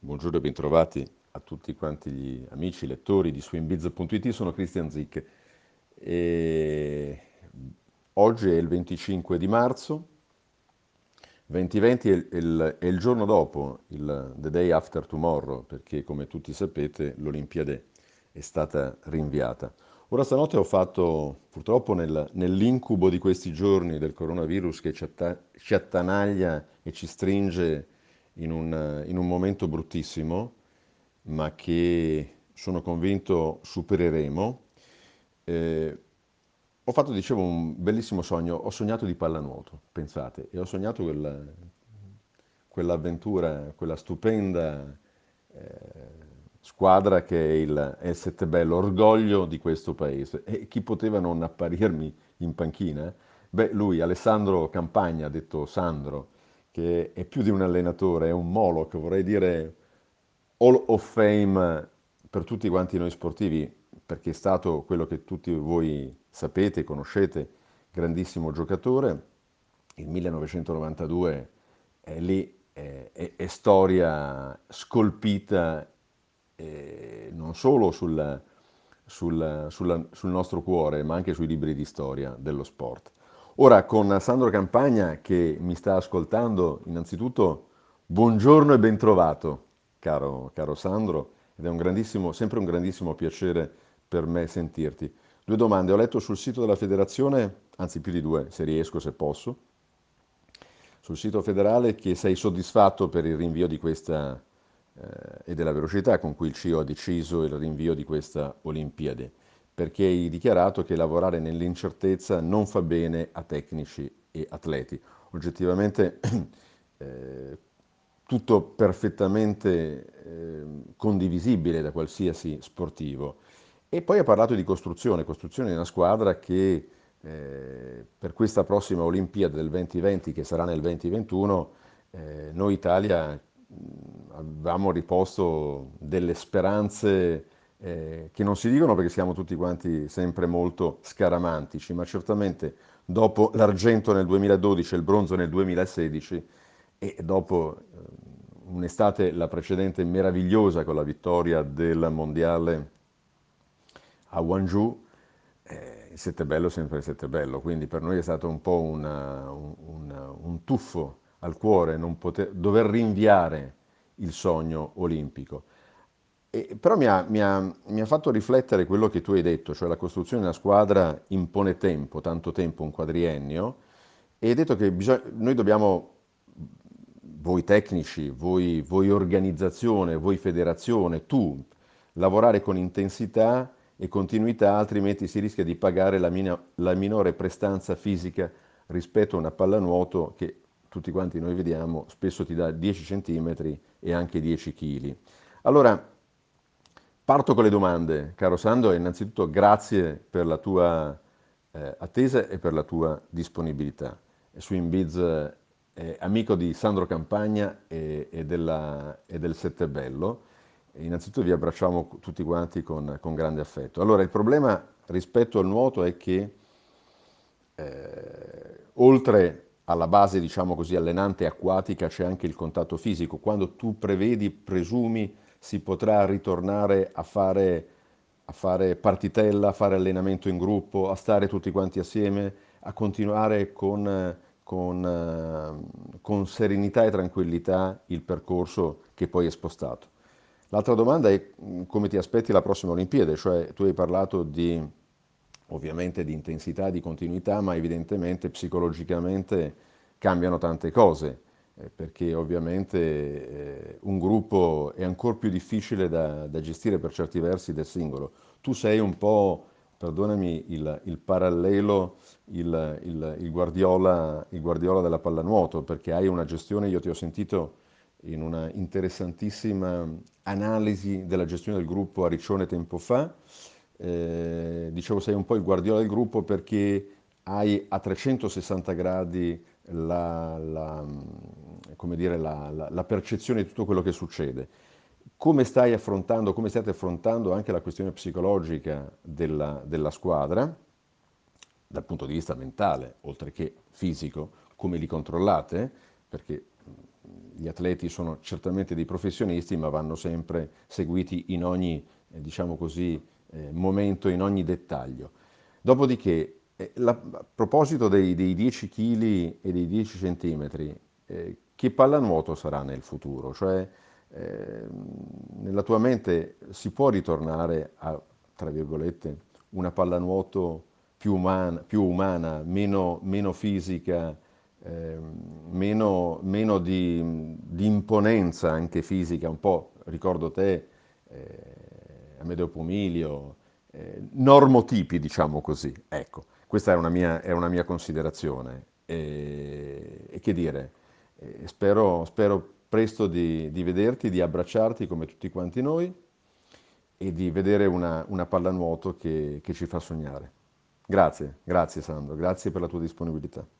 Buongiorno e bentrovati a tutti quanti gli amici, lettori di swimbiz.it. Sono Christian Zick e oggi è il 25 di marzo, 2020 è il giorno dopo, the day after tomorrow, perché come tutti sapete l'Olimpiade è stata rinviata. Ora stanotte ho fatto, purtroppo nell'incubo di questi giorni del coronavirus che ci attanaglia e ci stringe in un momento bruttissimo, ma che sono convinto supereremo. eh, Ho fatto, dicevo, un bellissimo sogno. Ho sognato di pallanuoto, pensate, e ho sognato quell'avventura, quella stupenda squadra che è il Settebello, orgoglio di questo paese. E chi poteva non apparirmi in panchina? Beh, lui, Alessandro Campagna, detto Sandro, che è più di un allenatore, è un Moloch, vorrei dire Hall of Fame per tutti quanti noi sportivi, perché è stato quello che tutti voi sapete, conoscete, grandissimo giocatore. Il 1992 è lì, è storia scolpita non solo sul nostro cuore, ma anche sui libri di storia dello sport. Ora, con Sandro Campagna che mi sta ascoltando, innanzitutto buongiorno e bentrovato, caro Sandro, ed è sempre un grandissimo piacere per me sentirti. Due domande, ho letto sul sito della federazione, anzi più di due, se riesco, se posso, sul sito federale che sei soddisfatto per il rinvio di questa e della velocità con cui il CIO ha deciso il rinvio di questa Olimpiade, perché hai dichiarato che lavorare nell'incertezza non fa bene a tecnici e atleti. Oggettivamente eh, tutto perfettamente condivisibile da qualsiasi sportivo. E poi ha parlato di costruzione di una squadra che per questa prossima Olimpiade del 2020, che sarà nel 2021, noi Italia avevamo riposto delle speranze che non si dicono perché siamo tutti quanti sempre molto scaramantici, ma certamente dopo l'argento nel 2012 e il bronzo nel 2016 e dopo un'estate, la precedente, meravigliosa con la vittoria del mondiale a Guangzhou, il Settebello è sempre il Settebello, quindi per noi è stato un po' un tuffo al cuore dover rinviare il sogno olimpico. Però mi ha fatto riflettere quello che tu hai detto, cioè la costruzione di una squadra impone tempo, tanto tempo, un quadriennio, e hai detto che noi dobbiamo, voi tecnici, voi organizzazione, voi federazione, tu, lavorare con intensità e continuità, altrimenti si rischia di pagare la minore prestanza fisica rispetto a una pallanuoto che tutti quanti noi vediamo spesso ti dà 10 centimetri e anche 10 kg. Allora, parto con le domande, caro Sandro, e innanzitutto grazie per la tua attesa e per la tua disponibilità. Swimbiz è amico di Sandro Campagna e del Settebello. E innanzitutto vi abbracciamo tutti quanti con grande affetto. Allora, il problema rispetto al nuoto è che oltre alla base, diciamo così, allenante acquatica, c'è anche il contatto fisico. Quando tu prevedi, presumi, si potrà ritornare a fare partitella, a fare allenamento in gruppo, a stare tutti quanti assieme, a continuare con serenità e tranquillità il percorso che poi è spostato. L'altra domanda è come ti aspetti la prossima Olimpiade, cioè tu hai parlato ovviamente di intensità, di continuità, ma evidentemente psicologicamente cambiano tante cose, perché ovviamente un gruppo è ancora più difficile da gestire per certi versi del singolo. Tu sei un po', perdonami il parallelo, il Guardiola della pallanuoto, perché hai una gestione, io ti ho sentito in una interessantissima analisi della gestione del gruppo a Riccione tempo fa. Dicevo, sei un po' il Guardiola del gruppo perché hai a 360 gradi come dire, la percezione di tutto quello che succede. Come state affrontando anche la questione psicologica della squadra, dal punto di vista mentale, oltre che fisico, come li controllate? Perché gli atleti sono certamente dei professionisti, ma vanno sempre seguiti in ogni, diciamo così, momento, in ogni dettaglio. Dopodiché, a proposito dei 10 kg e dei 10 centimetri, che pallanuoto sarà nel futuro? Cioè, eh, nella tua mente si può ritornare a, tra virgolette, una pallanuoto più umana, meno fisica, meno di imponenza anche fisica, un po', ricordo te, Amedeo Pomilio, normotipi, diciamo così. Ecco, questa è una mia considerazione. E che dire, spero presto di vederti, di abbracciarti come tutti quanti noi e di vedere una pallanuoto che ci fa sognare. Grazie, grazie Sandro, grazie per la tua disponibilità.